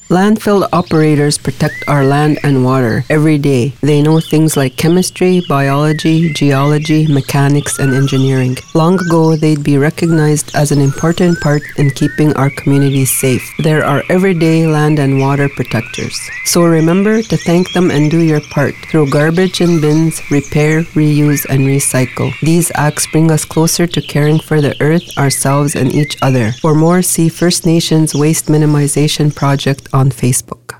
Landfill operators protect our land and water every day. They know things like chemistry, biology, geology, mechanics, and engineering. Long ago, they'd be recognized as an important part in keeping our communities safe. They're our everyday land and water protectors. So remember to thank them and do your part. Throw garbage in bins, repair, reuse, and recycle. These acts bring us closer to caring for the earth, ourselves, and each other. For more, see First Nations Waste Minimization Project on Facebook.